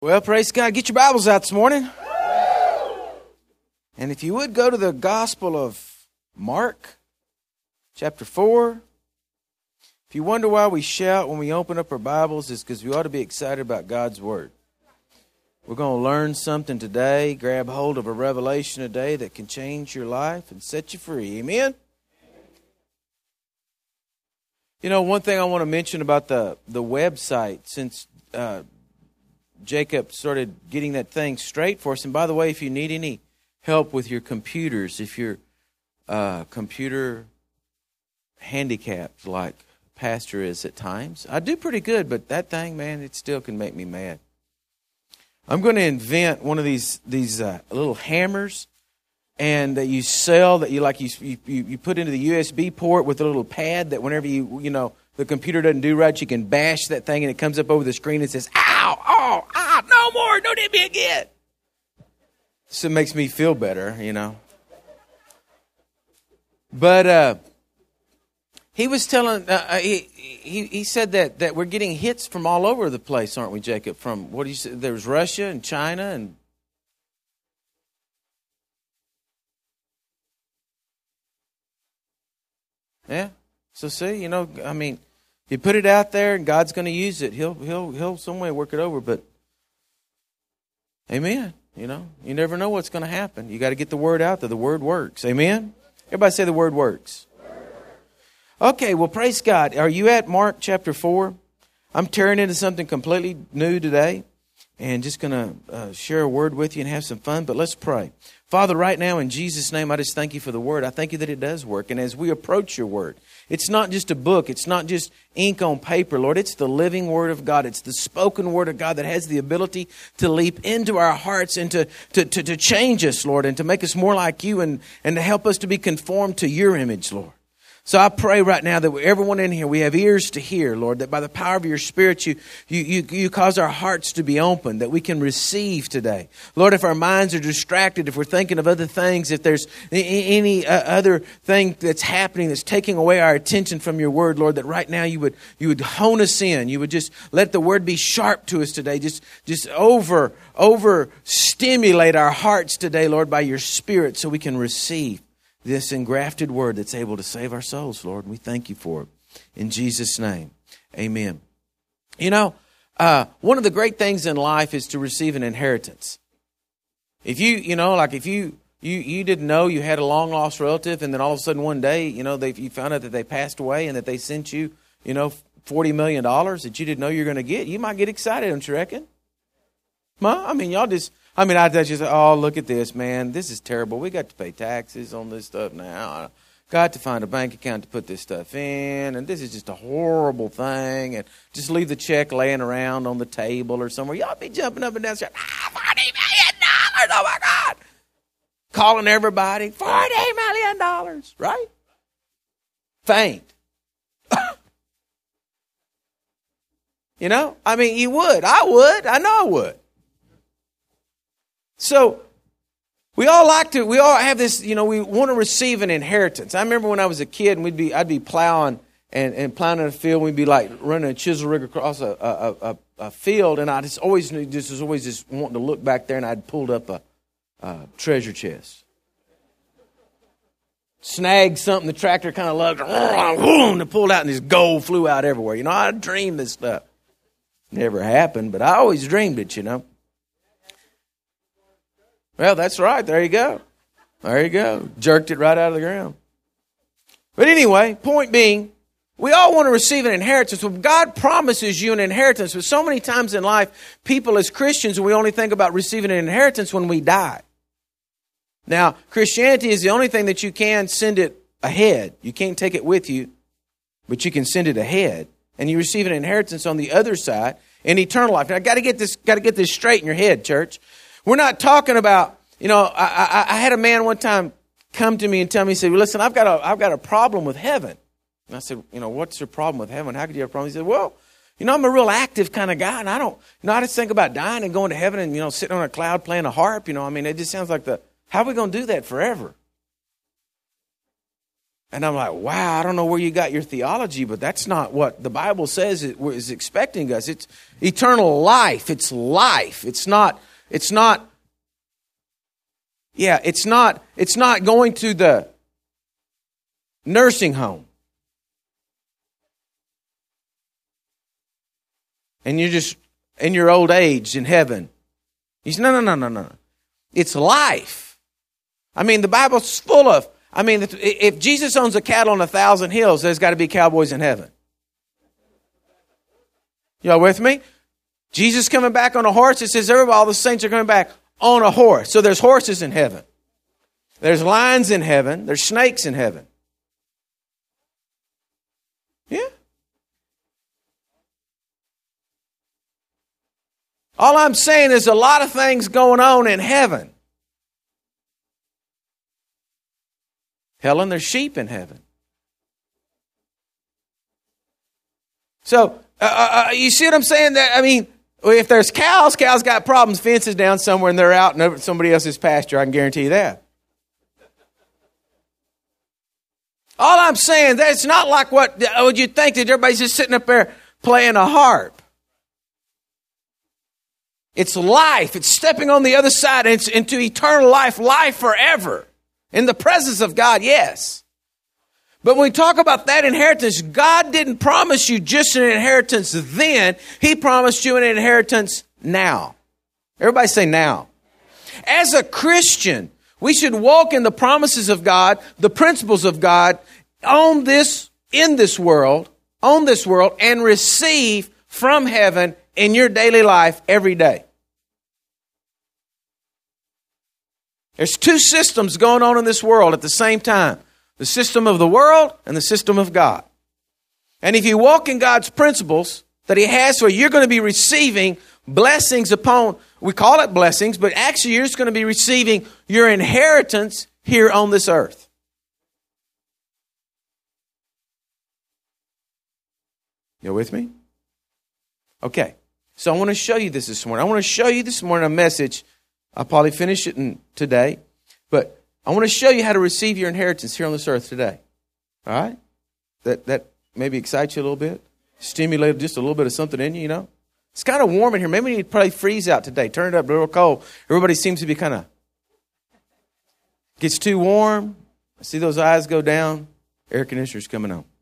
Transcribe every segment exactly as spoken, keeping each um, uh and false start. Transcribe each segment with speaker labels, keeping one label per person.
Speaker 1: Well, praise God. Get your Bibles out this morning. And if you would go to the Gospel of Mark, chapter four. If you wonder why we shout when we open up our Bibles, it's because we ought to be excited about God's Word. We're going to learn something today, grab hold of a revelation today that can change your life and set you free. Amen? You know, one thing I want to mention about the, the website, since uh, Jacob started getting that thing straight for us. And by the way, if you need any help with your computers, if you're uh, computer handicapped like Pastor is at times, I do pretty good, but that thing, man, it still can make me mad. I'm going to invent one of these these uh, little hammers, and that you sell that you like you, you you put into the U S B port with a little pad that whenever you you know the computer doesn't do right, you can bash that thing and it comes up over the screen and says, "Ow, oh, ah, no more, don't hit me again." So it makes me feel better, you know. But uh, he was telling uh, he, he he said that that we're getting hits from all over the place, aren't we, Jacob? From what do you say? There's Russia and China and. Yeah. So see, you know, I mean, you put it out there and God's going to use it. He'll he'll he'll some way work it over, but amen. You know, you never know what's going to happen. You got to get the word out there. The word works. Amen. Everybody say the word works. Okay, well, praise God. Are you at Mark chapter four? I'm tearing into something completely new today and just going to uh, share a word with you and have some fun, but let's pray. Father, right now, in Jesus' name, I just thank you for the Word. I thank you that it does work. And as we approach your Word, it's not just a book. It's not just ink on paper, Lord. It's the living Word of God. It's the spoken Word of God that has the ability to leap into our hearts and to, to, to, to change us, Lord, and to make us more like you and, and to help us to be conformed to your image, Lord. So I pray right now that everyone in here, we have ears to hear, Lord, that by the power of your Spirit, you, you, you, you cause our hearts to be open, that we can receive today. Lord, if our minds are distracted, if we're thinking of other things, if there's any other thing that's happening that's taking away our attention from your word, Lord, that right now you would you would hone us in. You would just let the word be sharp to us today. Just, just over, over stimulate our hearts today, Lord, by your Spirit so we can receive this engrafted word that's able to save our souls, Lord. We thank you for it. In Jesus' name, amen. You know, uh, one of the great things in life is to receive an inheritance. If you, you know, like if you, you, you didn't know you had a long-lost relative and then all of a sudden one day, you know, they, you found out that they passed away and that they sent you, you know, forty million dollars that you didn't know you were going to get, you might get excited, don't you reckon? Well, I mean, y'all just... I mean, I just say, oh, look at this, man. This is terrible. We got to pay taxes on this stuff now. Got to find a bank account to put this stuff in. And this is just a horrible thing. And just leave the check laying around on the table or somewhere. Y'all be jumping up and down saying, ah, forty million dollars. Oh, my God. Calling everybody, forty million dollars, right? Faint. You know, I mean, you would. I would. I know I would. So we all like to, we all have this, you know, we want to receive an inheritance. I remember when I was a kid and we'd be, I'd be plowing and, and plowing in a field. And we'd be like running a chisel rig across a, a, a, a field. And I just always knew, just was always just wanting to look back there and I'd pulled up a, a treasure chest. Snagged something, the tractor kind of lugged, and pulled out and this gold flew out everywhere. You know, I dreamed this stuff. Never happened, but I always dreamed it, you know. Well, that's right. There you go. There you go. Jerked it right out of the ground. But anyway, point being, we all want to receive an inheritance. Well, God promises you an inheritance. But so many times in life, people as Christians, we only think about receiving an inheritance when we die. Now, Christianity is the only thing that you can send it ahead. You can't take it with you, but you can send it ahead. And you receive an inheritance on the other side in eternal life. Now, I got to get this, got to get this straight in your head, church. We're not talking about, you know, I, I, I had a man one time come to me and tell me, he said, well, listen, I've got a, I've got a problem with heaven. And I said, you know, what's your problem with heaven? How could you have a problem? He said, well, you know, I'm a real active kind of guy, and I don't, you know, I just think about dying and going to heaven and, you know, sitting on a cloud playing a harp. You know, I mean, it just sounds like the, how are we going to do that forever? And I'm like, wow, I don't know where you got your theology, but that's not what the Bible says it is expecting us. It's eternal life. It's life. It's not, it's not, yeah, it's not, it's not going to the nursing home. And you're just in your old age in heaven. He said, no, no, no, no, no. It's life. I mean, the Bible's full of, I mean, if Jesus owns a cattle on a thousand hills, there's got to be cowboys in heaven. Y'all with me? Jesus coming back on a horse. It says everybody, all the saints are coming back on a horse. So there's horses in heaven. There's lions in heaven. There's snakes in heaven. Yeah. All I'm saying is a lot of things going on in heaven. Helen, there's sheep in heaven. So, uh, uh, you see what I'm saying? That I mean, if there's cows, cows got problems, fences down somewhere, and they're out in somebody else's pasture. I can guarantee you that. All I'm saying, that it's not like what would you think that everybody's just sitting up there playing a harp. It's life. It's stepping on the other side it's into eternal life, life forever. In the presence of God, yes. But when we talk about that inheritance, God didn't promise you just an inheritance then. He promised you an inheritance now. Everybody say now. As a Christian, we should walk in the promises of God, the principles of God on this, in this world, on this world, and receive from heaven in your daily life every day. There's two systems going on in this world at the same time. The system of the world and the system of God. And if you walk in God's principles that He has for you, you're going to be receiving blessings upon, we call it blessings, but actually you're just going to be receiving your inheritance here on this earth. You with me? Okay. So I want to show you this this morning. I want to show you this morning a message. I'll probably finish it in, today. But I want to show you how to receive your inheritance here on this earth today. All right? That that maybe excites you a little bit? Stimulate just a little bit of something in you, you know? It's kind of warm in here. Maybe we need to probably freeze out today. Turn it up real cold. Everybody seems to be kind of... Gets too warm. I see those eyes go down. Air conditioner's coming on.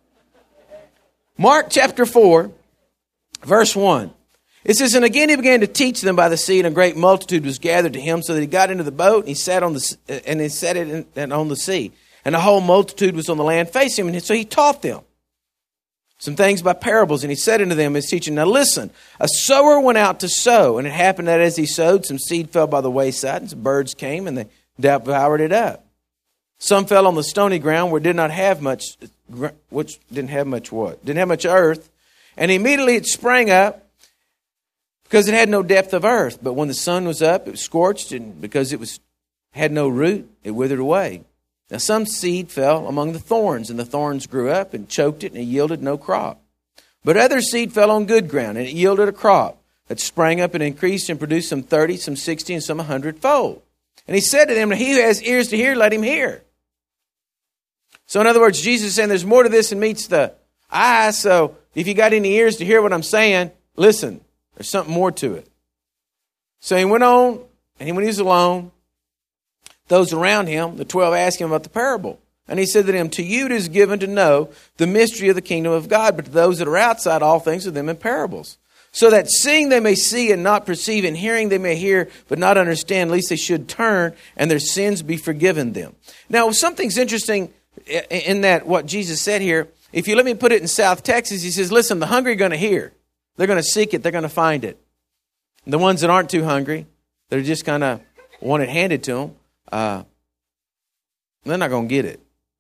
Speaker 1: Mark chapter four, verse one. It says, and again he began to teach them by the sea, and a great multitude was gathered to him, so that he got into the boat, and he sat on the and he set it in, on the sea, and the whole multitude was on the land facing him, and so he taught them some things by parables, and he said unto them, his teaching, now listen, a sower went out to sow, and it happened that as he sowed, some seed fell by the wayside, and some birds came, and they devoured it up. Some fell on the stony ground where it did not have much, which didn't have much what? Didn't have much earth, and immediately it sprang up, because it had no depth of earth. But when the sun was up, it was scorched, and because it was had no root, it withered away. Now some seed fell among the thorns, and the thorns grew up and choked it, and it yielded no crop. But other seed fell on good ground, and it yielded a crop that sprang up and increased and produced some thirty, some sixty, and some a hundredfold. And he said to them, he who has ears to hear, let him hear. So in other words, Jesus is saying there's more to this than meets the eye. So if you got any ears to hear what I'm saying, listen. There's something more to it. So he went on, and when he was alone, those around him, the twelve, asked him about the parable. And he said to them, to you it is given to know the mystery of the kingdom of God, but to those that are outside, all things are them in parables. So that seeing they may see and not perceive, and hearing they may hear but not understand, lest they should turn and their sins be forgiven them. Now, something's interesting in that what Jesus said here. If you let me put it in South Texas, he says, listen, the hungry are going to hear. They're going to seek it. They're going to find it. The ones that aren't too hungry, they're just kind of want it handed to them, uh, they're not going to get it.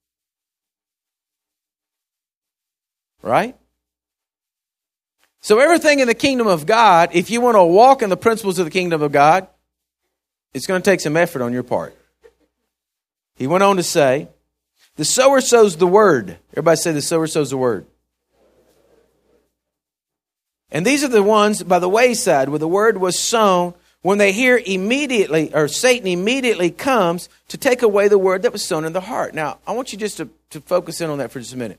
Speaker 1: Right? So everything in the kingdom of God, if you want to walk in the principles of the kingdom of God, it's going to take some effort on your part. He went on to say, the sower sows the word. Everybody say the sower sows the word. And these are the ones by the wayside where the word was sown, when they hear immediately, or Satan immediately comes to take away the word that was sown in the heart. Now, I want you just to, to focus in on that for just a minute.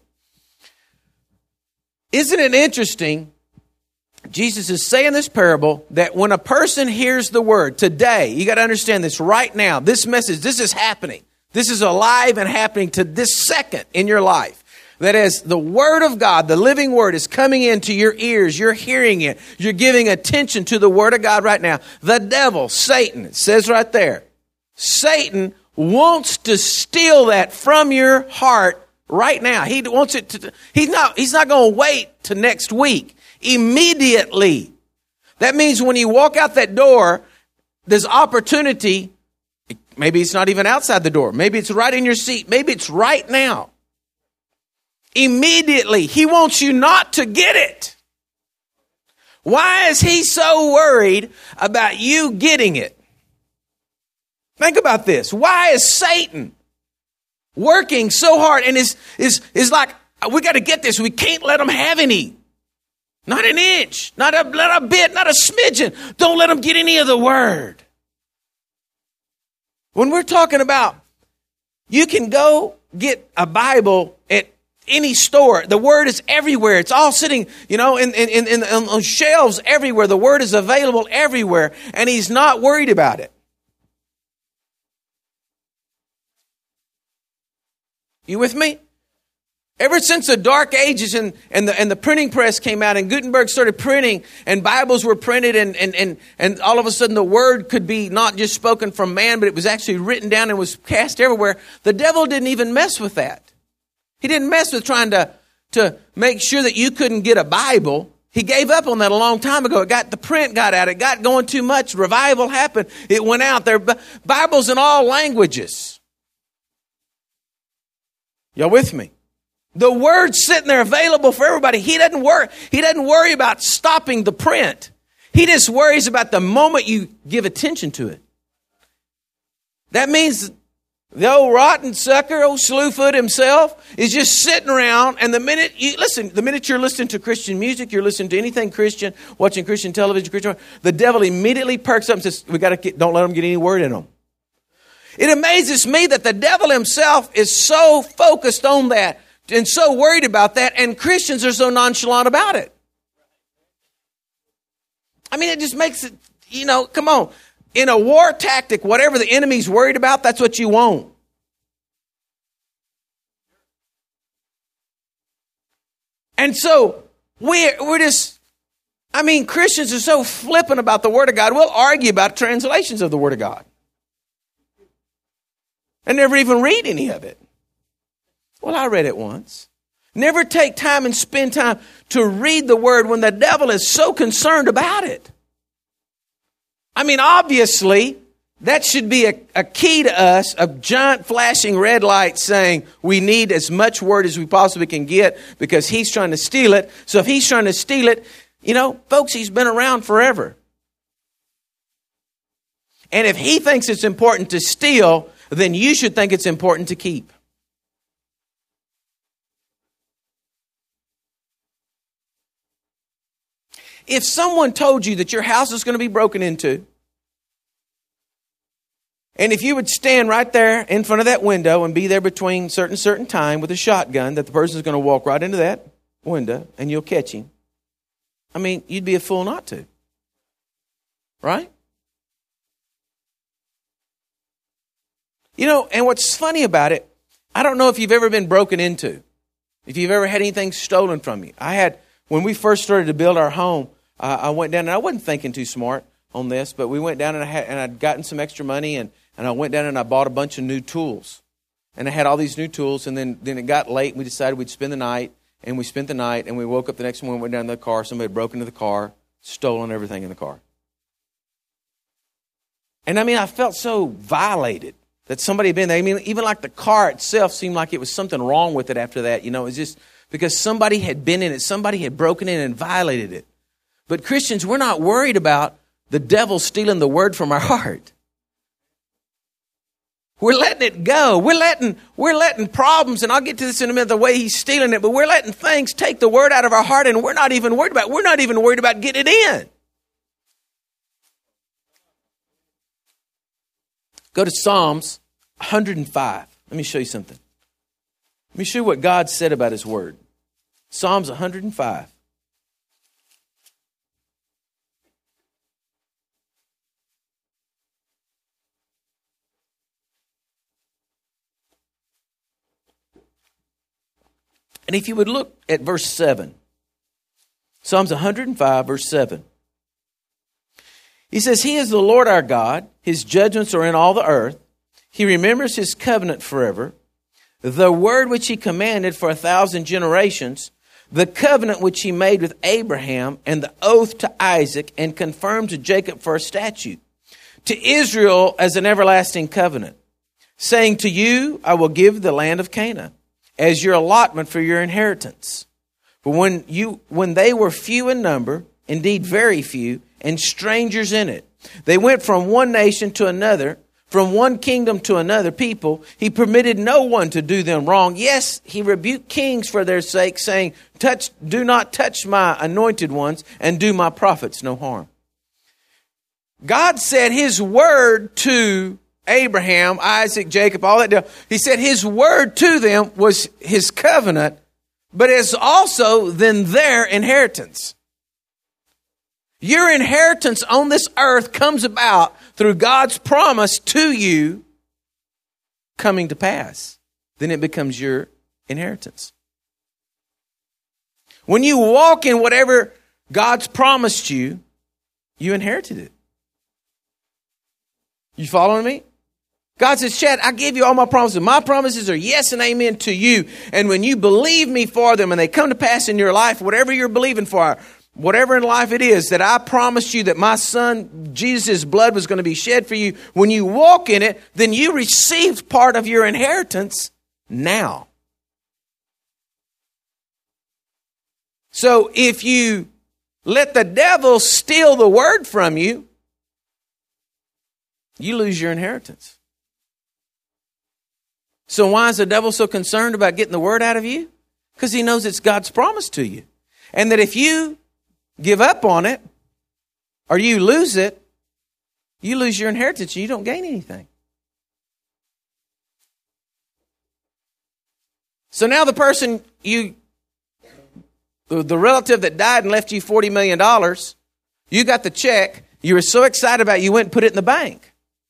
Speaker 1: Isn't it interesting? Jesus is saying this parable that when a person hears the word today, you got to understand this right now, this message, this is happening. This is alive and happening to this second in your life. That as the word of God, the living word is coming into your ears, you're hearing it, you're giving attention to the word of God right now. The devil, Satan, it says right there, Satan wants to steal that from your heart right now. He wants it to, he's not, he's not going to wait till next week. Immediately. That means when you walk out that door, there's opportunity. Maybe it's not even outside the door. Maybe it's right in your seat. Maybe it's right now. Immediately, he wants you not to get it. Why is he so worried about you getting it? Think about this. Why is Satan working so hard and is is is like, we got to get this. We can't let him have any. Not an inch, not a, not a bit, not a smidgen. Don't let him get any of the word. When we're talking about, you can go get a Bible at any store. The word is everywhere. It's all sitting, you know, in, in, in, in on shelves everywhere. The word is available everywhere, and he's not worried about it. You with me? Ever since the Dark Ages and, and, the, and the printing press came out and Gutenberg started printing and Bibles were printed and, and, and, and all of a sudden the word could be not just spoken from man, but it was actually written down and was cast everywhere. The devil didn't even mess with that. He didn't mess with trying to, to make sure that you couldn't get a Bible. He gave up on that a long time ago. It got, the print got out. It got going too much. Revival happened. It went out there. Bibles in all languages. Y'all with me? The word's sitting there available for everybody. He doesn't worry. He doesn't worry about stopping the print. He just worries about the moment you give attention to it. That means the old rotten sucker, old Slewfoot himself, is just sitting around. And the minute you listen, the minute you're listening to Christian music, you're listening to anything Christian, watching Christian television, Christian, the devil immediately perks up and says, "We got to get, don't let them get any word in them." It amazes me that the devil himself is so focused on that and so worried about that, and Christians are so nonchalant about it. I mean, it just makes it, you know, come on. In a war tactic, whatever the enemy's worried about, that's what you want. And so, we're, we're just, I mean, Christians are so flippant about the Word of God, we'll argue about translations of the Word of God. And never even read any of it. Well, I read it once. Never take time and spend time to read the word when the devil is so concerned about it. I mean, obviously, that should be a, a key to us, a giant flashing red light saying we need as much word as we possibly can get because he's trying to steal it. So if he's trying to steal it, you know, folks, he's been around forever. And if he thinks it's important to steal, then you should think it's important to keep. If someone told you that your house is going to be broken into, and if you would stand right there in front of that window and be there between certain certain time with a shotgun, that the person is going to walk right into that window and you'll catch him, I mean, you'd be a fool not to. Right? You know, and what's funny about it, I don't know if you've ever been broken into, if you've ever had anything stolen from you. I had, when we first started to build our home, uh, I went down, and I wasn't thinking too smart on this, but we went down and, I had, and I'd gotten some extra money, and, and I went down and I bought a bunch of new tools. And I had all these new tools, and then, then it got late, and we decided we'd spend the night, and we spent the night, and we woke up the next morning, went down to the car, somebody had broken into the car, stolen everything in the car. And I mean, I felt so violated that somebody had been there. I mean, even like the car itself seemed like it was something wrong with it after that. You know, it was just because somebody had been in it. Somebody had broken in and violated it. But Christians, we're not worried about the devil stealing the word from our heart. We're letting it go. We're letting, we're letting problems, and I'll get to this in a minute, the way he's stealing it, but we're letting things take the word out of our heart, and we're not even worried about it. We're not even worried about getting it in. Go to Psalms one hundred five. Let me show you something. Let me show you what God said about his word. Psalms one hundred five. And if you would look at verse seven, Psalms one hundred five, verse seven. He says, He is the Lord our God. His judgments are in all the earth. He remembers his covenant forever. The word which he commanded for a thousand generations. The covenant which he made with Abraham and the oath to Isaac and confirmed to Jacob for a statute. To Israel as an everlasting covenant. Saying to you, I will give the land of Canaan as your allotment for your inheritance. For when you when they were few in number, indeed very few, and strangers in it, they went from one nation to another, from one kingdom to another people. He permitted no one to do them wrong. Yes, he rebuked kings for their sake, saying, "Touch, do not touch my anointed ones, and do my prophets no harm." God said his word to Abraham, Isaac, Jacob, all that deal. He said his word to them was his covenant, but it's also then their inheritance. Your inheritance on this earth comes about through God's promise to you coming to pass. Then it becomes your inheritance. When you walk in whatever God's promised you, you inherited it. You following me? God says, Chad, I give you all my promises. My promises are yes and amen to you. And when you believe me for them and they come to pass in your life, whatever you're believing for, whatever in life it is that I promised you that my son, Jesus' blood was going to be shed for you, when you walk in it, then you received part of your inheritance now. So if you let the devil steal the word from you, you lose your inheritance. So why is the devil so concerned about getting the word out of you? Because he knows it's God's promise to you. And that if you give up on it, or you lose it, you lose your inheritance and you don't gain anything. So now the person you, the relative that died and left you forty million dollars, you got the check, you were so excited about it, you went and put it in the bank.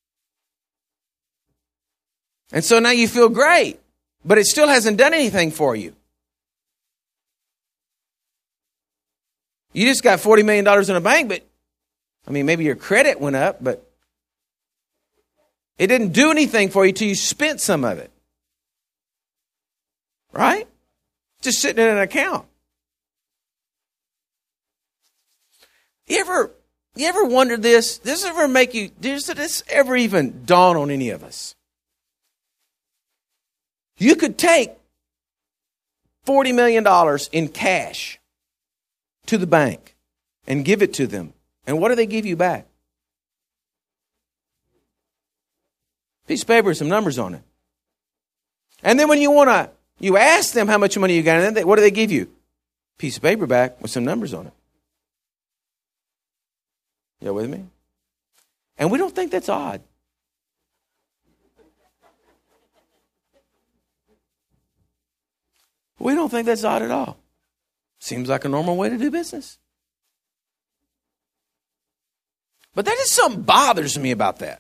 Speaker 1: And so now you feel great, but it still hasn't done anything for you. You just got forty million dollars in a bank, but, I mean, maybe your credit went up, but it didn't do anything for you till you spent some of it. Right? Just sitting in an account. You ever, you ever wondered this? Does this ever make you, does this ever even dawn on any of us? You could take forty million dollars in cash to the bank and give it to them. And what do they give you back? Piece of paper with some numbers on it. And then when you want to, you ask them how much money you got, and then they, what do they give you? Piece of paper back with some numbers on it. You with me? And we don't think that's odd. We don't think that's odd at all. Seems like a normal way to do business. But that is something bothers me about that.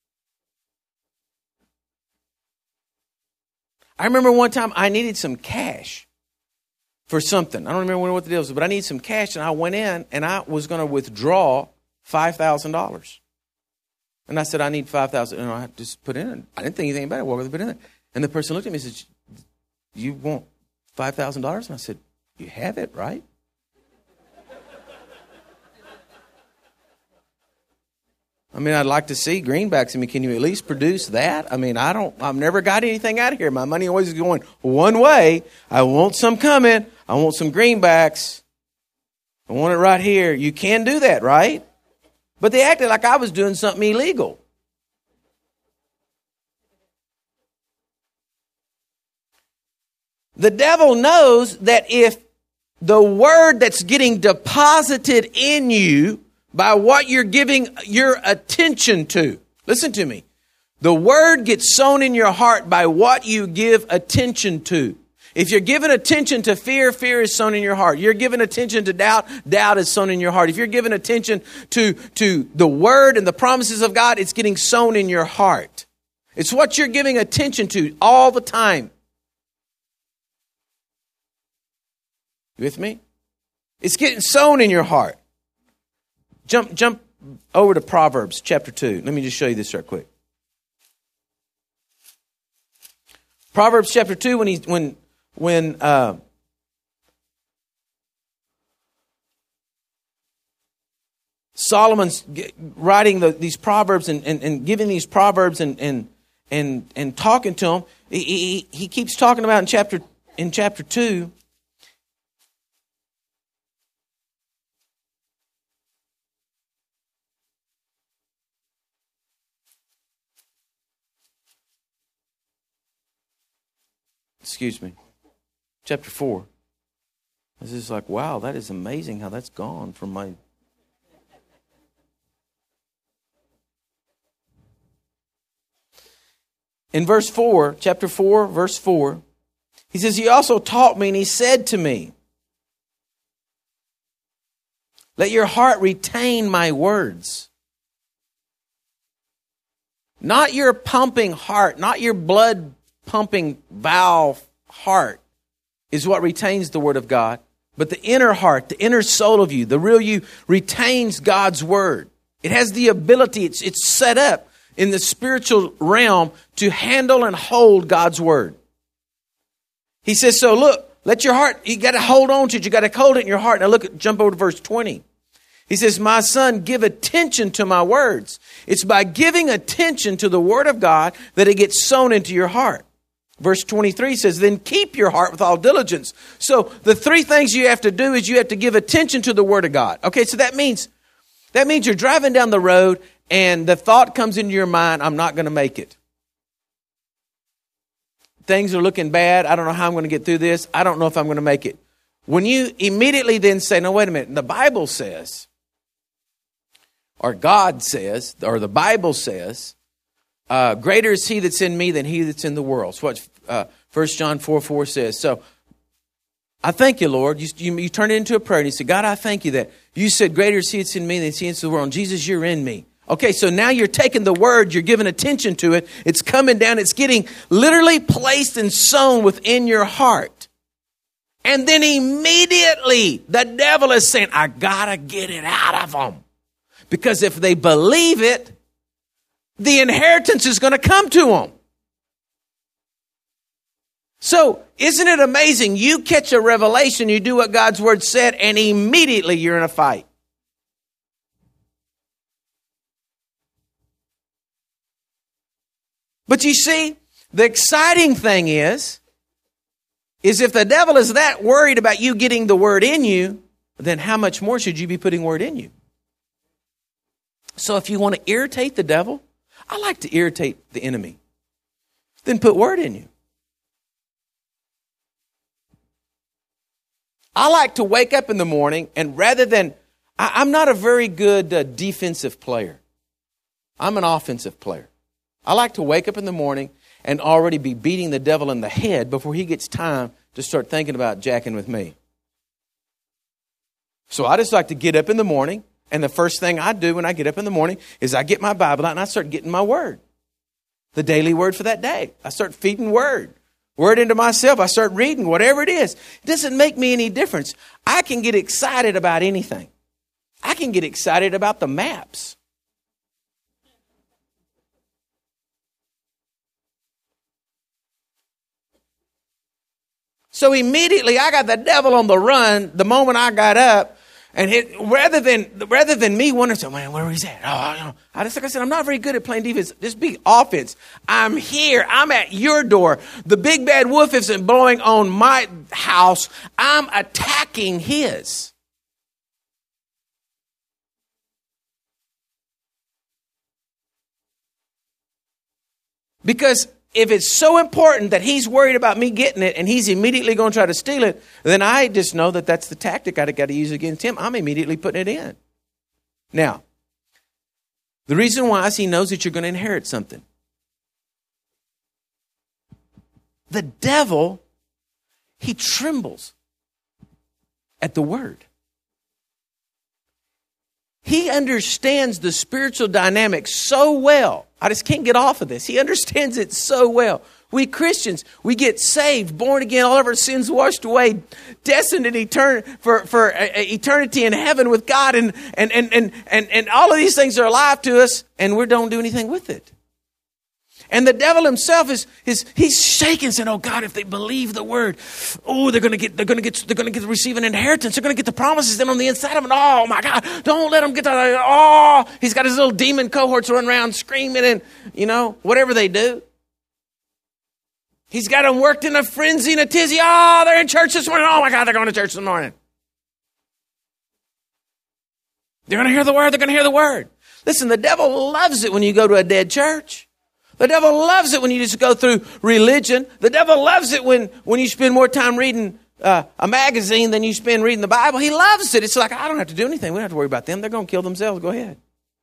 Speaker 1: I remember one time I needed some cash for something. I don't remember what the deal was, but I needed some cash, and I went in and I was going to withdraw five thousand dollars. And I said, I need five thousand dollars. And I just put it in. I didn't think anything about it. What was I put in there? And the person looked at me and said, you want five thousand dollars? And I said, you have it, right? I mean, I'd like to see greenbacks. I mean, can you at least produce that? I mean, I don't, I've never got anything out of here. My money always is going one way. I want some coming. I want some greenbacks. I want it right here. You can do that, right? But they acted like I was doing something illegal. The devil knows that if the word that's getting deposited in you by what you're giving your attention to, listen to me, The word gets sown in your heart by what you give attention to. If you're giving attention to fear, fear is sown in your heart. You're giving attention to doubt, doubt is sown in your heart. If you're giving attention to, to the word and the promises of God, it's getting sown in your heart. It's what you're giving attention to all the time. You with me? It's getting sown in your heart. Jump, jump over to Proverbs chapter two. Let me just show you this real quick. Proverbs chapter two, when he when when uh, Solomon's writing the, these proverbs and, and, and giving these proverbs and and and, and talking to them, he, he he keeps talking about in chapter in chapter two. Excuse me. Chapter four. It's just like, wow, that is amazing how that's gone from my... In verse four, chapter four, verse four, he says, he also taught me and he said to me, let your heart retain my words. Not your pumping heart, not your blood pumping valve heart is what retains the word of God, but the inner heart, the inner soul of you, the real you retains God's word. It has the ability, it's, it's set up in the spiritual realm to handle and hold God's word. He says, so look, let your heart, you got to hold on to it. You got to hold it in your heart. Now look, at, jump over to verse twenty. He says, my son, give attention to my words. It's by giving attention to the word of God that it gets sown into your heart. Verse twenty-three says, then keep your heart with all diligence. So the three things you have to do is you have to give attention to the word of God. Okay, so that means, that means you're driving down the road and the thought comes into your mind, I'm not going to make it. Things are looking bad. I don't know how I'm going to get through this. I don't know if I'm going to make it. When you immediately then say, no, wait a minute, the Bible says, or God says, or the Bible says, uh, greater is he that's in me than he that's in the world. That's what uh, First John four four says. So I thank you, Lord. You, you, you turn it into a prayer and you say, God, I thank you that you said greater is he that's in me than he that's in the world. And Jesus, you're in me. Okay, so now you're taking the word, you're giving attention to it. It's coming down. It's getting literally placed and sown within your heart. And then immediately the devil is saying, I got to get it out of them. Because if they believe it, the inheritance is going to come to them. So isn't it amazing? You catch a revelation, you do what God's word said, and immediately you're in a fight. But you see, the exciting thing is, is if the devil is that worried about you getting the word in you, then how much more should you be putting word in you? So if you want to irritate the devil, I like to irritate the enemy. Then put word in you. I like to wake up in the morning and rather than, I, I'm not a very good uh, defensive player. I'm an offensive player. I like to wake up in the morning and already be beating the devil in the head before he gets time to start thinking about jacking with me. So I just like to get up in the morning, and the first thing I do when I get up in the morning is I get my Bible out and I start getting my word. The daily word for that day. I start feeding word. Word into myself. I start reading whatever it is. It doesn't make me any difference. I can get excited about anything. I can get excited about the maps. So immediately I got the devil on the run the moment I got up. And it, rather than rather than me wondering, so, man, where is that? Oh, you know, I just like I said, I'm not very good at playing defense. Just be offense. I'm here. I'm at your door. The big bad wolf isn't blowing on my house. I'm attacking his. Because if it's so important that he's worried about me getting it and he's immediately going to try to steal it, then I just know that that's the tactic I've got to use against him. I'm immediately putting it in. Now, the reason why is he knows that you're going to inherit something. the devil, he trembles at the word. He understands the spiritual dynamic so well. I just can't get off of this. He understands it so well. We Christians, we get saved, born again, all of our sins washed away, destined in etern- for, for eternity in heaven with God, and, and, and, and, and, and all of these things are alive to us, and we don't do anything with it. And the devil himself is, is he's shaking, saying, "Oh God, if they believe the word, oh, they're going to get, they're going to get, they're going to get to receive an inheritance. They're going to get the promises then on the inside of them. Oh my God, don't let them get that. Oh," he's got his little demon cohorts running around screaming and, you know, whatever they do. He's got them worked in a frenzy and a tizzy. Oh, they're in church this morning. Oh my God, they're going to church this morning. They're going to hear the word. They're going to hear the word. Listen, the devil loves it when you go to a dead church. The devil loves it when you just go through religion. The devil loves it when, when you spend more time reading uh, a magazine than you spend reading the Bible. He loves it. It's like, I don't have to do anything. We don't have to worry about them. They're going to kill themselves. Go ahead.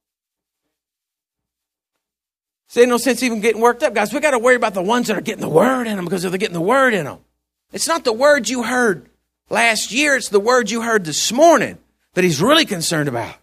Speaker 1: So there's no sense even getting worked up. Guys, we got to worry about the ones that are getting the word in them, because if they're getting the word in them. It's not the word you heard last year. It's the word you heard this morning that he's really concerned about.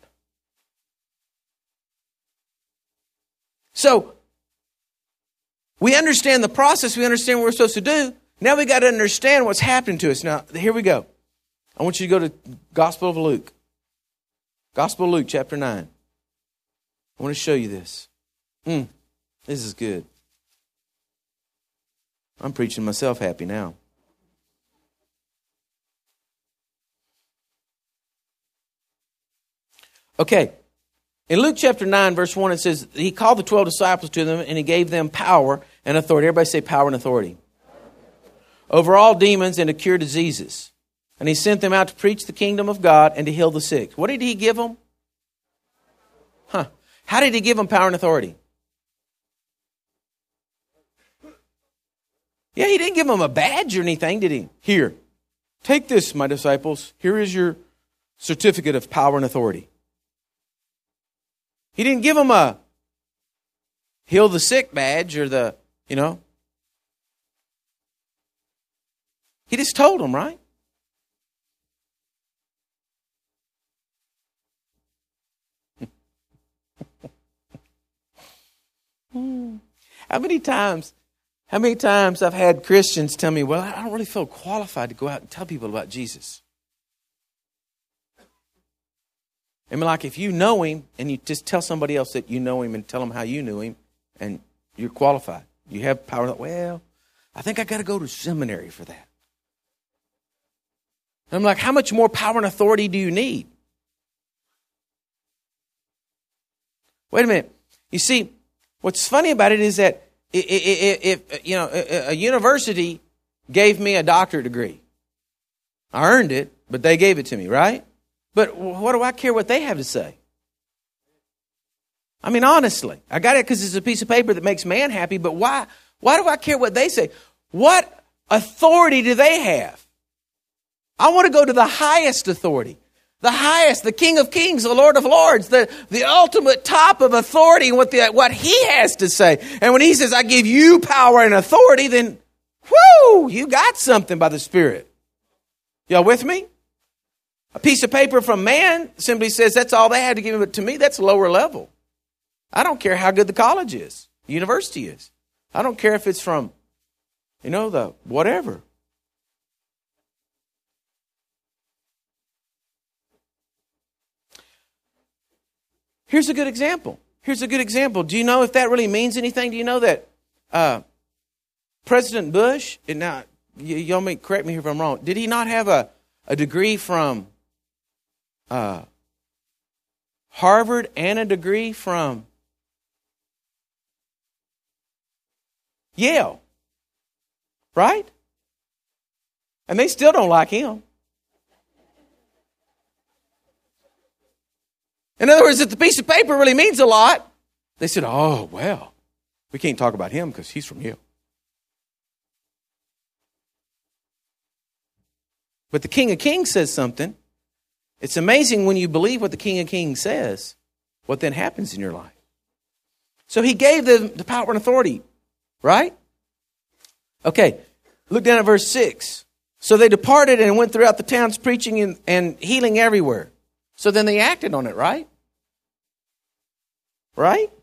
Speaker 1: So, we understand the process. We understand what we're supposed to do. Now we got to understand what's happening to us. Now, here we go. I want you to go to Gospel of Luke. Gospel of Luke, chapter nine. I want to show you this. Mm, this is good. I'm preaching myself happy now. Okay. In Luke chapter nine, verse one, it says, he called the twelve disciples to them, and he gave them power and authority. Everybody say power and authority. Over all demons and to cure diseases. And he sent them out to preach the kingdom of God and to heal the sick. What did he give them? Huh. How did he give them power and authority? Yeah, he didn't give them a badge or anything, did he? Here, take this, my disciples. Here is your certificate of power and authority. He didn't give them a heal the sick badge or the, you know. He just told them, right? How many times, how many times I've had Christians tell me, well, I don't really feel qualified to go out and tell people about Jesus. I mean, like if you know him and you just tell somebody else that you know him and tell them how you knew him and you're qualified. You have power. Well, I think I got to go to seminary for that. And I'm like, how much more power and authority do you need? Wait a minute. You see, what's funny about it is that if, you know, a university gave me a doctorate degree. I earned it, but they gave it to me, right? But what do I care what they have to say? I mean, honestly, I got it because it's a piece of paper that makes man happy, but why, why do I care what they say? What authority do they have? I want to go to the highest authority, the highest, the King of Kings, the Lord of Lords, the, the ultimate top of authority, and what, the, what he has to say. And when he says, I give you power and authority, then, whoo, you got something by the Spirit. Y'all with me? A piece of paper from man simply says that's all they had to give me, but to me, that's lower level. I don't care how good the college is, the university is. I don't care if it's from, you know, the whatever. Here's a good example. Here's a good example. Do you know if that really means anything? Do you know that uh, President Bush, and now y- y'all may correct me if I'm wrong, did he not have a, a degree from uh, Harvard and a degree from Yale? Right? And they still don't like him. In other words, if the piece of paper really means a lot, they said, oh, well, we can't talk about him because he's from Yale. But the King of Kings says something. It's amazing when you believe what the King of Kings says, what then happens in your life. So he gave them the power and authority, right? Okay, Look down at verse six. So they departed and went throughout the towns preaching and, and healing everywhere. So then they acted on it, right? Right?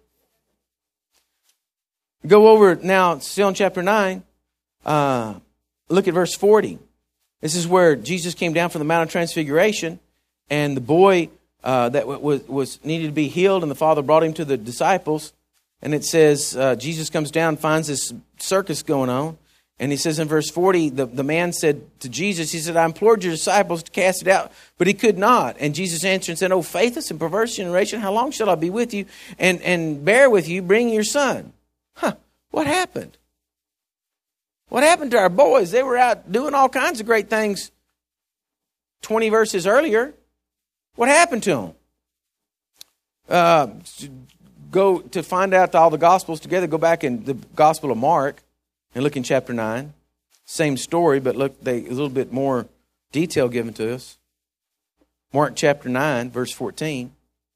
Speaker 1: Go over now, still in chapter nine. Uh, look at verse forty. This is where Jesus came down from the Mount of Transfiguration, and the boy uh, that was, was needed to be healed, and the father brought him to the disciples. And it says uh, Jesus comes down, finds this circus going on, and he says in verse forty, the, the man said to Jesus, he said, I implored your disciples to cast it out, but he could not. And Jesus answered and said, O faithless and perverse generation, how long shall I be with you and, and bear with you? Bring your son. Huh, what happened? What happened to our boys? They were out doing all kinds of great things twenty verses earlier. What happened to them? Uh, go to find out all the Gospels together. Go back in the Gospel of Mark and look in chapter nine. Same story, but look, they a little bit more detail given to us. Mark chapter nine, verse fourteen.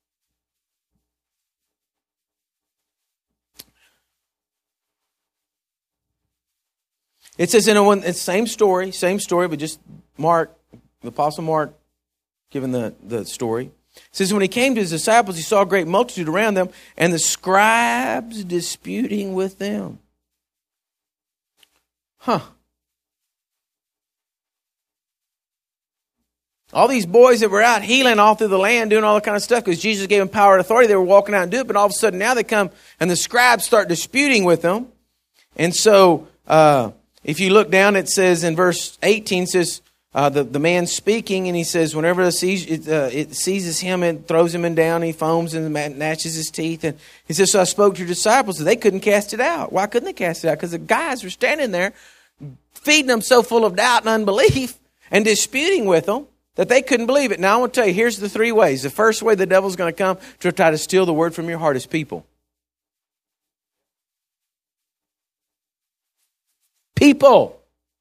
Speaker 1: It says in a one, it's same story, same story, but just Mark, the Apostle Mark, giving the, the story. It says, when he came to his disciples, he saw a great multitude around them, and the scribes disputing with them. Huh. All these boys that were out healing all through the land, doing all that kind of stuff, because Jesus gave them power and authority, they were walking out and doing it, but all of a sudden now they come, and the scribes start disputing with them. And so, uh, if you look down, it says in verse eighteen, it says, uh, the, the man speaking, and he says, whenever it, sees, it, uh, it seizes him, it throws him in down, he foams and gnashes his teeth. And he says, so I spoke to your disciples, and they couldn't cast it out. Why couldn't they cast it out? Because the guys were standing there, feeding them so full of doubt and unbelief, and disputing with them, that they couldn't believe it. Now I want to tell you, here's the three ways. The first way the devil's going to come to try to steal the word from your heart is people. People.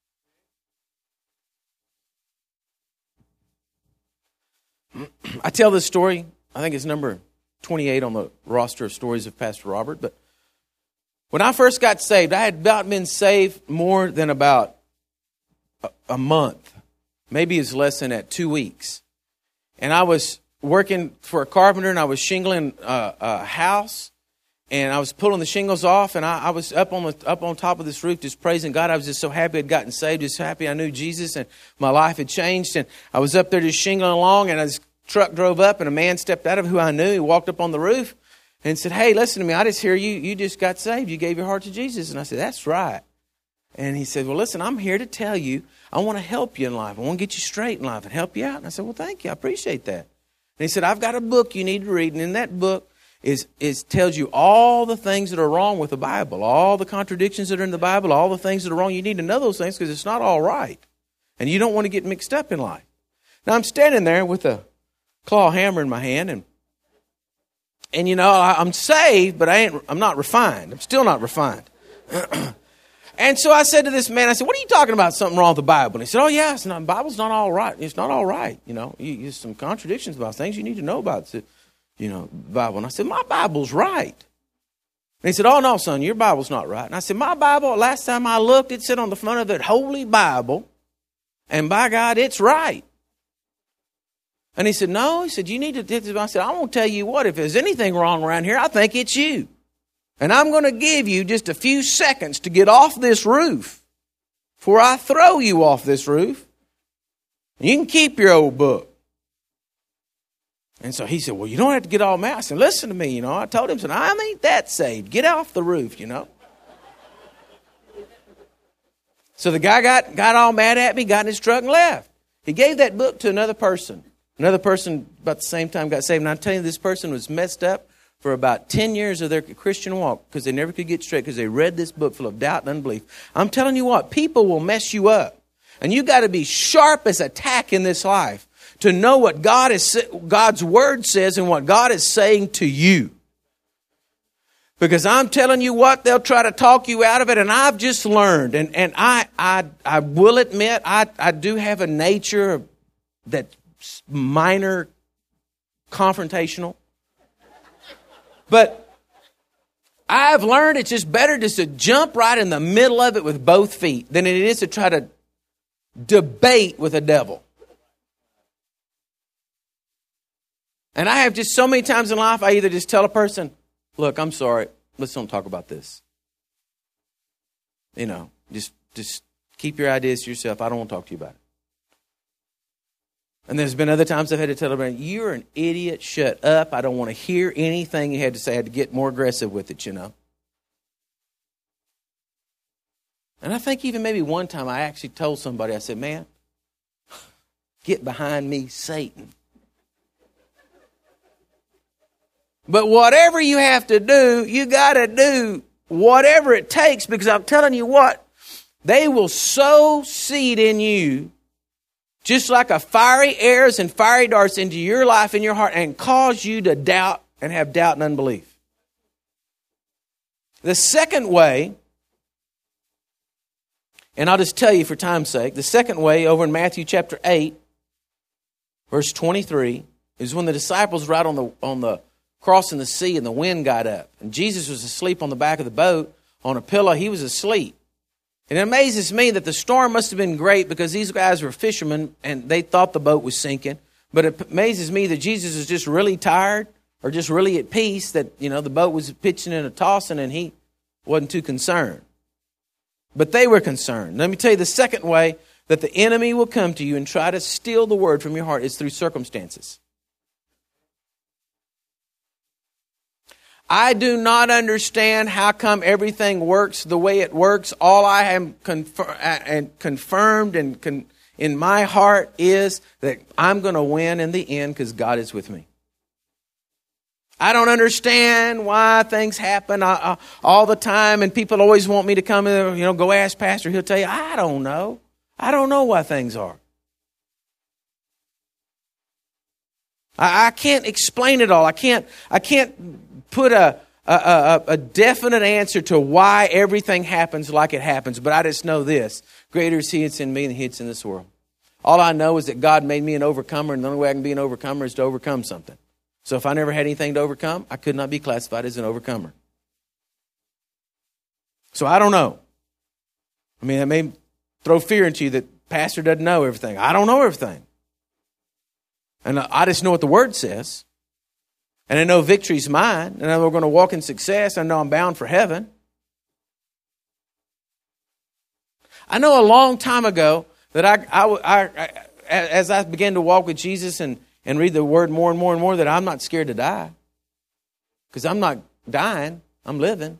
Speaker 1: I tell this story, I think it's number twenty-eight on the roster of stories of Pastor Robert, but when I first got saved, I had about been saved more than about a, a month. Maybe it's less than that, two weeks. And I was working for a carpenter, and I was shingling a, a house. And I was pulling the shingles off, and I, I was up on the up on top of this roof just praising God. I was just so happy I'd gotten saved, just happy I knew Jesus, and my life had changed. And I was up there just shingling along, and this truck drove up, and a man stepped out of it who I knew. He walked up on the roof and said, hey, listen to me. I just hear you. You just got saved. You gave your heart to Jesus. And I said, that's right. And he said, well, listen, I'm here to tell you, I want to help you in life. I want to get you straight in life and help you out. And I said, well, thank you. I appreciate that. And he said, I've got a book you need to read, and in that book, Is, is tells you all the things that are wrong with the Bible, all the contradictions that are in the Bible, all the things that are wrong. You need to know those things because it's not all right. And you don't want to get mixed up in life. Now, I'm standing there with a claw hammer in my hand, and, and you know, I, I'm saved, but I ain't, I'm not refined. I'm still not refined. And so I said to this man, I said, what are you talking about, something wrong with the Bible? And he said, oh, yeah, it's not, the Bible's not all right. It's not all right. You know, you, there's some contradictions about things you need to know about. So, you know, Bible. And I said, my Bible's right. And he said, oh, no, son, your Bible's not right. And I said, my Bible, last time I looked, it said on the front of it, Holy Bible. And by God, it's right. And he said, no. He said, you need to. I said, I'm going to tell you what, if there's anything wrong around here, I think it's you. And I'm going to give you just a few seconds to get off this roof before I throw you off this roof. And you can keep your old book. And so he said, well, you don't have to get all mad. I said, listen to me, you know. I told him, I said, I ain't that saved. Get off the roof, you know. So the guy got, got all mad at me, got in his truck and left. He gave that book to another person. Another person about the same time got saved. And I'm telling you, this person was messed up for about ten years of their Christian walk because they never could get straight because they read this book full of doubt and unbelief. I'm telling you what, people will mess you up. And you got to be sharp as a tack in this life to know what God is, God's word says and what God is saying to you. Because I'm telling you what, they'll try to talk you out of it. And I've just learned, and, and I, I, I will admit, I, I do have a nature that's minor confrontational. But I've learned it's just better just to jump right in the middle of it with both feet than it is to try to debate with a devil. And I have just so many times in life, I either just tell a person, look, I'm sorry, let's don't talk about this. You know, just just keep your ideas to yourself. I don't want to talk to you about it. And there's been other times I've had to tell them, you're an idiot, shut up. I don't want to hear anything you had to say. I had to get more aggressive with it, you know. And I think even maybe one time I actually told somebody, I said, man, get behind me, Satan. But whatever you have to do, you got to do whatever it takes, because I'm telling you what, they will sow seed in you just like a fiery arrows and fiery darts into your life and your heart and cause you to doubt and have doubt and unbelief. The second way, and I'll just tell you for time's sake, the second way over in Matthew chapter eight, verse twenty-three, is when the disciples were out on the on the crossing the sea and the wind got up. And Jesus was asleep on the back of the boat on a pillow. He was asleep. And it amazes me that the storm must have been great because these guys were fishermen and they thought the boat was sinking. But it amazes me that Jesus was just really tired or just really at peace that, you know, the boat was pitching and tossing and he wasn't too concerned. But they were concerned. Let me tell you the second way that the enemy will come to you and try to steal the word from your heart is through circumstances. I do not understand how come everything works the way it works. All I am confir- and confirmed and con- in my heart is that I'm going to win in the end because God is with me. I don't understand why things happen uh, uh, all the time, and people always want me to come in, you know, go ask Pastor. He'll tell you, I don't know. I don't know why things are. I, I can't explain it all. I can't. I can't. put a, a, a, a definite answer to why everything happens like it happens. But I just know this. Greater is He that's in me than He that's in this world. All I know is that God made me an overcomer, and the only way I can be an overcomer is to overcome something. So if I never had anything to overcome, I could not be classified as an overcomer. So I don't know. I mean, it may throw fear into you that Pastor doesn't know everything. I don't know everything. And I just know what the Word says. And I know victory's mine. And I know we're going to walk in success. I know I'm bound for heaven. I know a long time ago that I, I, I, I as I began to walk with Jesus and, and read the Word more and more and more, that I'm not scared to die. Because I'm not dying. I'm living.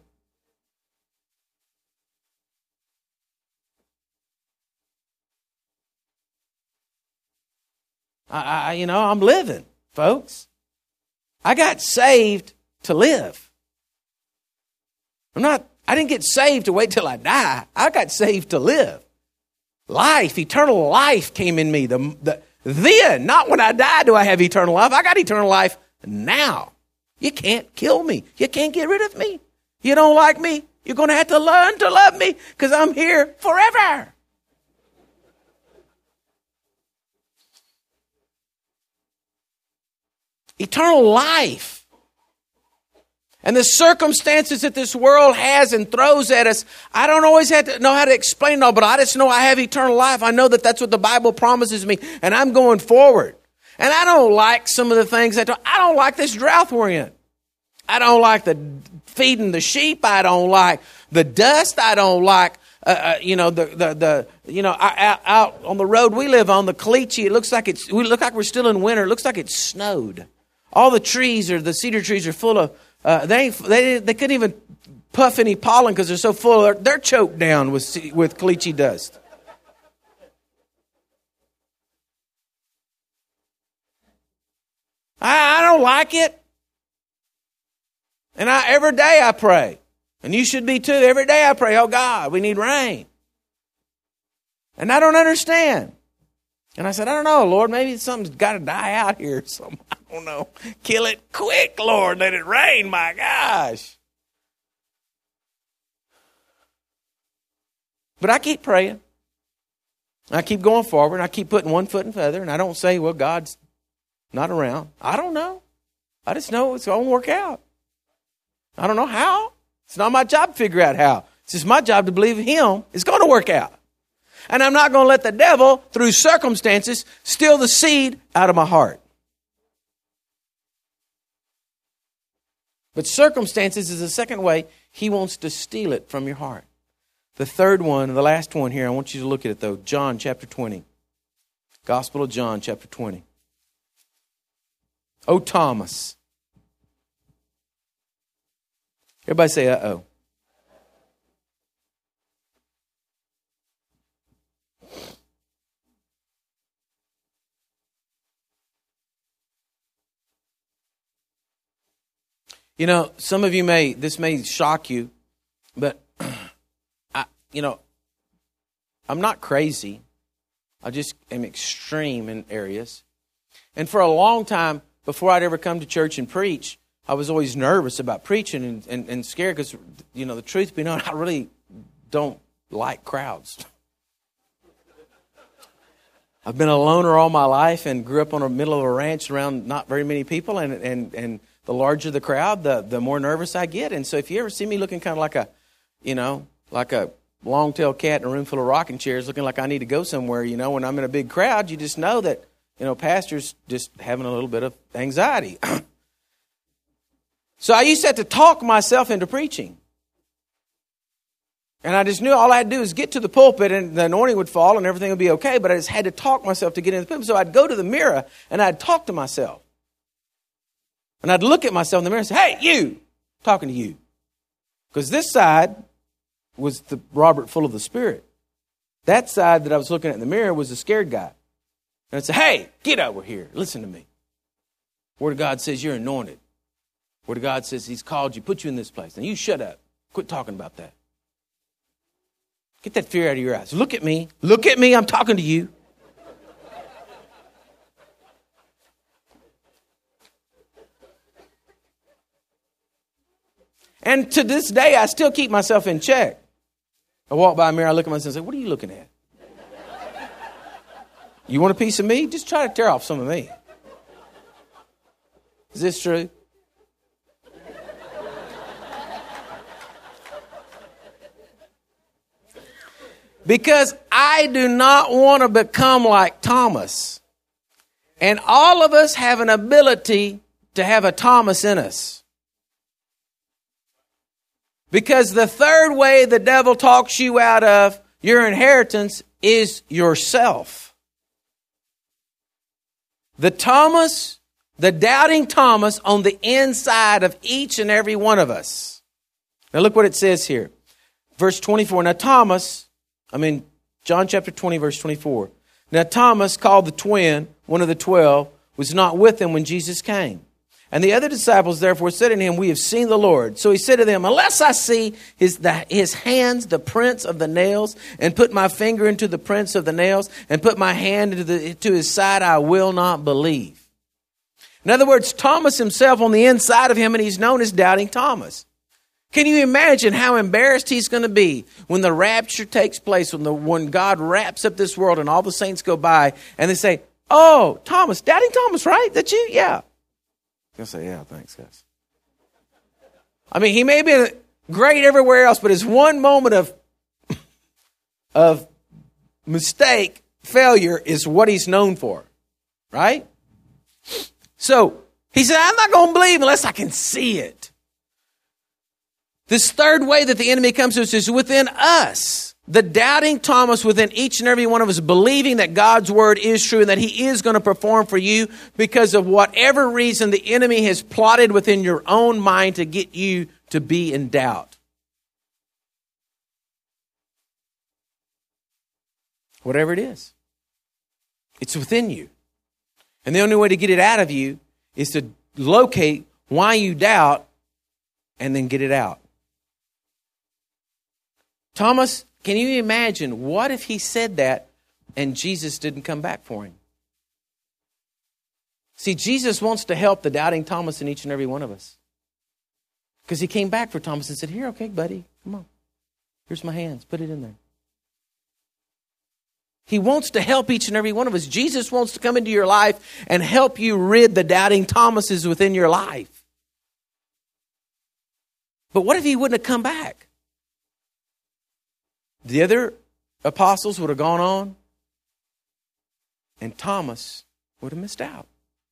Speaker 1: I, I you know, I'm living, folks. I got saved to live. I'm not, I didn't get saved to wait till I die. I got saved to live. Life, eternal life came in me. The, the, then, not when I die do I have eternal life. I got eternal life now. You can't kill me. You can't get rid of me. You don't like me? You're going to have to learn to love me because I'm here forever. Eternal life. And the circumstances that this world has and throws at us, I don't always have to know how to explain it all, but I just know I have eternal life. I know that that's what the Bible promises me, and I'm going forward. And I don't like some of the things that I don't like this drought we're in. I don't like the feeding the sheep. I don't like the dust. I don't like uh, uh, you know the the the you know out, out on the road we live on, the Caliche. It looks like it's we look like we're still in winter. It looks like it's snowed. All the trees, or the cedar trees, are full of, uh, they, they they couldn't even puff any pollen because they're so full. They're, they're choked down with with caliche dust. I, I don't like it. And I every day I pray. And you should be too. Every day I pray, oh God, we need rain. And I don't understand. And I said, I don't know, Lord, maybe something's got to die out here. So I don't know. Kill it quick, Lord. Let it rain, my gosh. But I keep praying. I keep going forward. And I keep putting one foot in the other. And I don't say, well, God's not around. I don't know. I just know it's going to work out. I don't know how. It's not my job to figure out how. It's just my job to believe him it's going to work out. And I'm not going to let the devil, through circumstances, steal the seed out of my heart. But circumstances is the second way he wants to steal it from your heart. The third one, the last one here, I want you to look at it though. John chapter twenty. Gospel of John chapter twenty. Oh, Thomas. Everybody say, uh-oh. You know, some of you may, this may shock you, but, I, you know, I'm not crazy. I just am extreme in areas. And for a long time, before I'd ever come to church and preach, I was always nervous about preaching and, and, and scared because, you know, the truth be known, I really don't like crowds. I've been a loner all my life and grew up on the middle of a ranch around not very many people, and and and the larger the crowd, the the more nervous I get. And so if you ever see me looking kind of like a, you know, like a long-tailed cat in a room full of rocking chairs, looking like I need to go somewhere, you know, when I'm in a big crowd, you just know that, you know, pastor's just having a little bit of anxiety. So I used to have to talk myself into preaching. And I just knew all I had to do was get to the pulpit and the anointing would fall and everything would be okay. But I just had to talk myself to get in the pulpit. So I'd go to the mirror and I'd talk to myself. And I'd look at myself in the mirror and say, hey, you, talking to you. Because this side was the Robert full of the Spirit. That side that I was looking at in the mirror was the scared guy. And I'd say, hey, get over here. Listen to me. Word of God says you're anointed. Word of God says he's called you, put you in this place. Now you shut up. Quit talking about that. Get that fear out of your eyes. Look at me. Look at me. I'm talking to you. And to this day, I still keep myself in check. I walk by a mirror, I look at myself and say, what are you looking at? You want a piece of me? Just try to tear off some of me. Is this true? Because I do not want to become like Thomas. And all of us have an ability to have a Thomas in us. Because the third way the devil talks you out of your inheritance is yourself. The Thomas, the doubting Thomas on the inside of each and every one of us. Now look what it says here. Verse twenty-four. Now Thomas, I mean John chapter twenty, verse twenty-four. Now Thomas, called the twin, one of the twelve, was not with them when Jesus came. And the other disciples therefore said unto him, we have seen the Lord. So he said to them, unless I see his, the, his hands, the prints of the nails, and put my finger into the prints of the nails, and put my hand into, the, into his side, I will not believe. In other words, Thomas himself on the inside of him, and he's known as Doubting Thomas. Can you imagine how embarrassed he's going to be when the rapture takes place, when, the, when God wraps up this world and all the saints go by, and they say, oh, Thomas, Doubting Thomas, right? That you? Yeah. He'll say, yeah, thanks, guys. I mean, he may be great everywhere else, but his one moment of, of mistake, failure, is what he's known for. Right? So, he said, I'm not going to believe unless I can see it. This third way that the enemy comes to us is within us. The doubting Thomas within each and every one of us, believing that God's word is true and that he is going to perform for you because of whatever reason the enemy has plotted within your own mind to get you to be in doubt. Whatever it is, it's within you. And the only way to get it out of you is to locate why you doubt and then get it out. Thomas, can you imagine what if he said that and Jesus didn't come back for him? See, Jesus wants to help the doubting Thomas in each and every one of us. Because he came back for Thomas and said, here, okay, buddy, come on. Here's my hands. Put it in there. He wants to help each and every one of us. Jesus wants to come into your life and help you rid the doubting Thomases within your life. But what if he wouldn't have come back? The other apostles would have gone on, and Thomas would have missed out.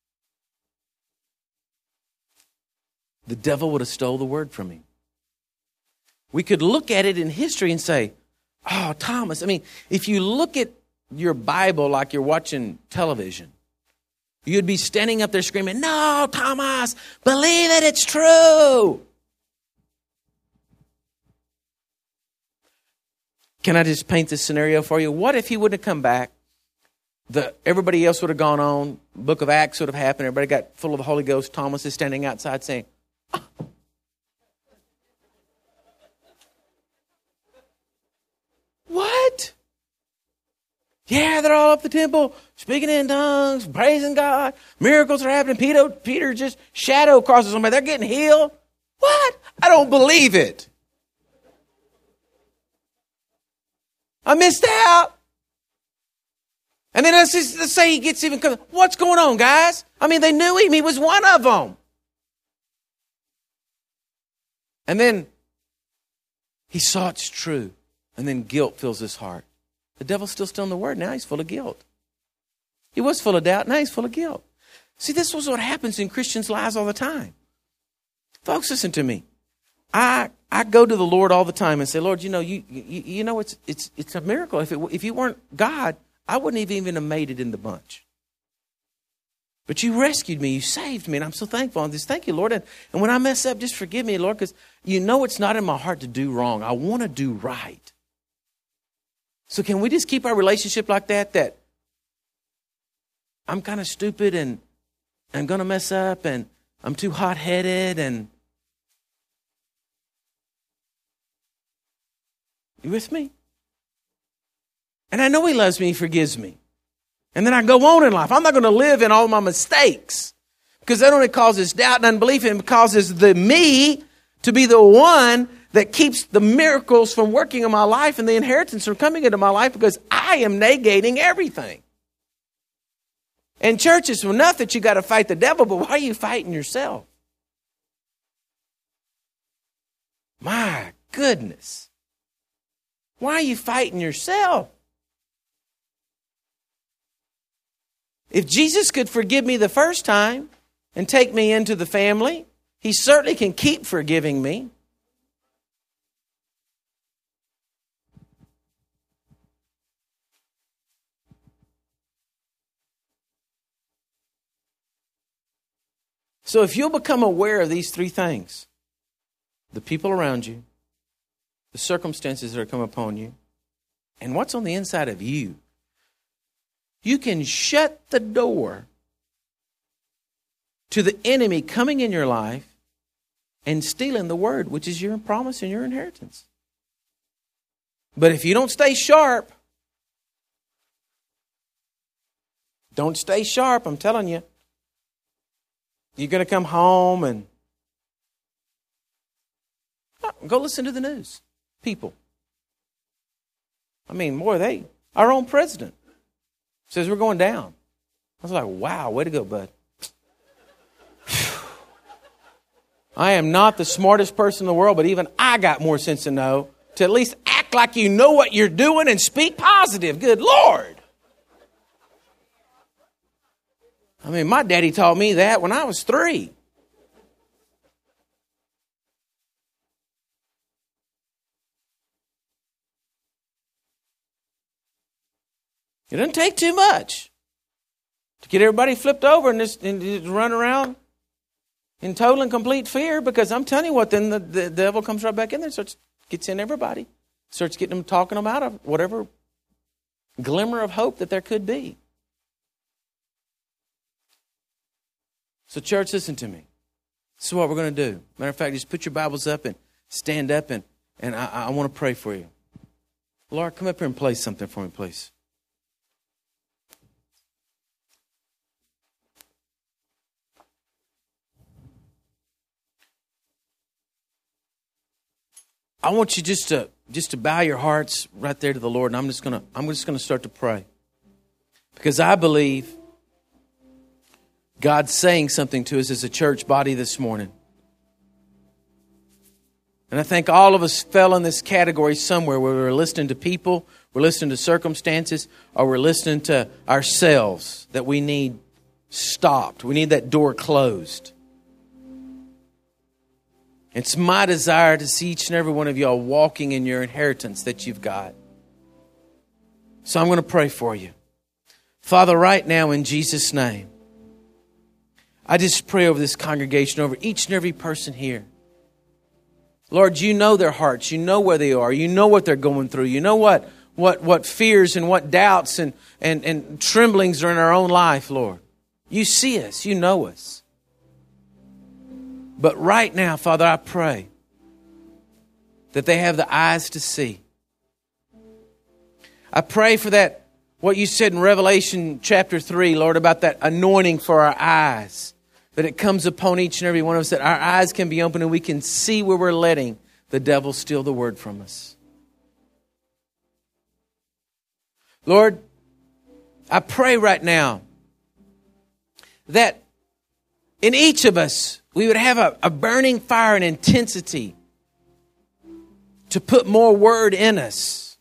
Speaker 1: The devil would have stole the word from him. We could look at it in history and say, oh, Thomas. I mean, if you look at your Bible like you're watching television, you'd be standing up there screaming, no, Thomas, believe it, it's true. Can I just paint this scenario for you? What if he wouldn't have come back? The, everybody else would have gone on. Book of Acts would have happened. Everybody got full of the Holy Ghost. Thomas is standing outside saying, oh. What? Yeah, they're all up the temple, speaking in tongues, praising God. Miracles are happening. Peter, Peter just shadow crosses somebody. They're getting healed. What? I don't believe it. I missed out. And then let's, just, let's say he gets even, what's going on, guys? I mean, they knew him. He was one of them. And then he saw it's true. And then guilt fills his heart. The devil's still stealing the word. Now he's full of guilt. He was full of doubt. Now he's full of guilt. See, this was what happens in Christians' lives all the time. Folks, listen to me. I I go to the Lord all the time and say, Lord, you know, you you, you know, it's it's it's a miracle. If it, if you weren't God, I wouldn't have even have made it in the bunch. But you rescued me. You saved me. And I'm so thankful. And just thank you, Lord. And, and when I mess up, just forgive me, Lord, because you know it's not in my heart to do wrong. I want to do right. So can we just keep our relationship like that, that I'm kind of stupid and I'm going to mess up and I'm too hot-headed and... You with me? And I know he loves me, he forgives me. And then I go on in life. I'm not going to live in all my mistakes because that only causes doubt and unbelief, and it causes the me to be the one that keeps the miracles from working in my life and the inheritance from coming into my life because I am negating everything. And church, it's enough that you got to fight the devil, but why are you fighting yourself? My goodness. Why are you fighting yourself? If Jesus could forgive me the first time and take me into the family, he certainly can keep forgiving me. So if you'll become aware of these three things, the people around you, the circumstances that are come upon you, and what's on the inside of you, you can shut the door to the enemy coming in your life and stealing the word, which is your promise and your inheritance. But if you don't stay sharp, don't stay sharp, I'm telling you, you're going to come home and oh, go listen to the news. People. I mean, boy, they, our own president says we're going down. I was like, wow, way to go, bud. I am not the smartest person in the world, but even I got more sense to know to at least act like you know what you're doing and speak positive. Good Lord. I mean, my daddy taught me that when I was three. It doesn't take too much to get everybody flipped over and just, and just run around in total and complete fear, because I'm telling you what, then the, the devil comes right back in there and starts, gets in everybody, starts getting them, talking them out of whatever glimmer of hope that there could be. So church, listen to me. This is what we're going to do. Matter of fact, just put your Bibles up and stand up, and, and I, I want to pray for you. Lord, come up here and play something for me, please. I want you just to just to bow your hearts right there to the Lord, and I'm just gonna I'm just gonna start to pray, because I believe God's saying something to us as a church body this morning. And I think all of us fell in this category somewhere where we're listening to people, we're listening to circumstances, or we're listening to ourselves that we need stopped. We need that door closed. It's my desire to see each and every one of y'all walking in your inheritance that you've got. So I'm going to pray for you. Father, right now in Jesus' name, I just pray over this congregation, over each and every person here. Lord, you know their hearts. You know where they are. You know what they're going through. You know what what what fears and what doubts and, and, and tremblings are in our own life, Lord. You see us. You know us. But right now, Father, I pray that they have the eyes to see. I pray for that, what you said in Revelation chapter three, Lord, about that anointing for our eyes. That it comes upon each and every one of us, that our eyes can be open and we can see where we're letting the devil steal the word from us. Lord, I pray right now that in each of us, we would have a, a burning fire and intensity to put more word in us.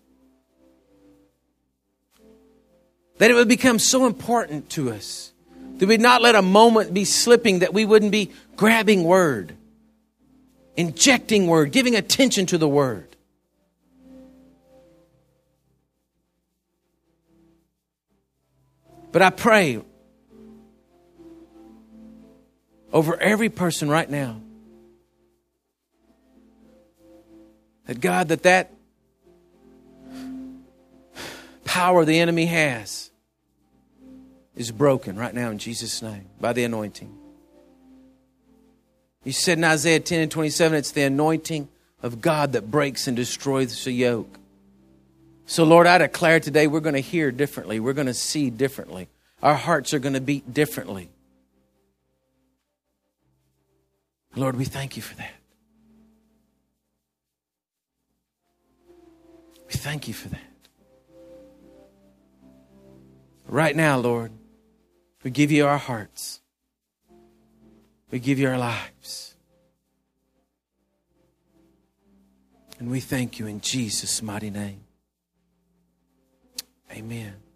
Speaker 1: That it would become so important to us. That we'd not let a moment be slipping, that we wouldn't be grabbing word, injecting word, giving attention to the word. But I pray over every person right now that God, that that power the enemy has is broken right now in Jesus' name by the anointing. You said in Isaiah ten and twenty-seven, it's the anointing of God that breaks and destroys the yoke. So Lord, I declare today we're going to hear differently. We're going to see differently. Our hearts are going to beat differently. Lord, we thank you for that. We thank you for that. Right now, Lord, we give you our hearts. We give you our lives. And we thank you in Jesus' mighty name. Amen.